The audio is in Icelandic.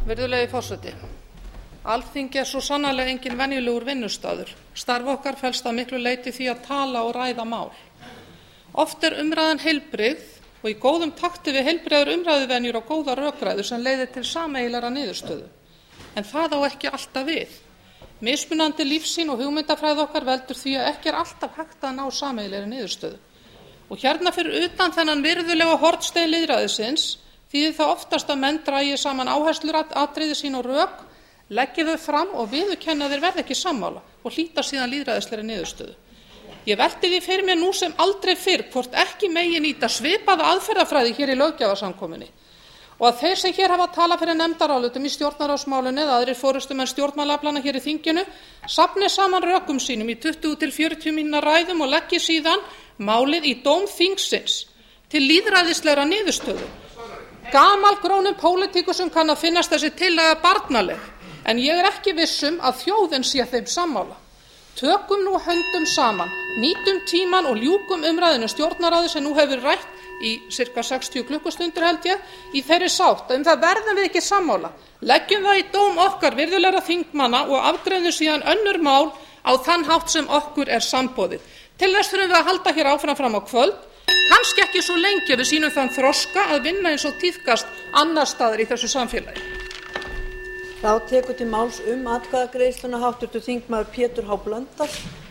Virðulegi forseti. Alþingi svo sannarlega enginn venjulegur vinnustaður. Starf okkar felst að miklu leyti því að tala og ræða mál. Oft umræðan heilbrigð og í góðum takti við heilbrigðar umræðuvenjur og góða rökræður sem leiðir til sameiginlegrar niðurstöðu. En það á ekki alltaf við. Mismunandi lífssýn og hugmyndafræði okkar veldur því að ekki alltaf hægt að ná sameiginlegri niðurstöðu. Og hérna fyrir utan þennan virðulega hornstein lýðræðisins þýðir það oftast að menn dragi saman áherslur atriði sín og rök, leggi þau fram og viðurkenna að þeir verði ekki sammála og hlíta síðan lýðræðislegri niðurstöðu. Ég velti því fyrir mér nú sem aldrei fyrr hvort ekki megi nýta svipaða aðferðafræði hér í löggjafarsamkomunni og að þeir sem hér hafa talað fyrir nefndarálitum í stjórnarráðsmálinu eða aðrir forystumenn stjórnmálaaflanna hér í þinginu safni saman rökum sínum í 20 til 40 mínútna ræðum og leggi síðan málið í dóm þingsins til lýðræðislegrar niðurstöðu. Gamalgrónum pólitíkusum kann að finnast þessi tillaga barnaleg, en ég ekki viss að þjóðin sé þeim sammála. Tökum nú höndum saman, nýtum tímann og ljúkum umræðinu stjórnarráði sem nú hefur rætt í sirka 60 klukkustundir held ég, í þeirri sátt að það verðum við ekki sammála. Leggjum það í dóm okkar virðulegra þingmanna og afgreiðum síðan önnur mál á þann hátt sem okkur samboðið. Til þess þurfum við að halda hér áfram fram á kvöld. Kannski ekki svo lengi við sýnum þann þroska að vinna eins og tíðkast annars staðar í þessu samfélagi. Þá tekur til máls atkvæðagreiðsluna háttvirtur þingmaður Pétur H. Blöndal.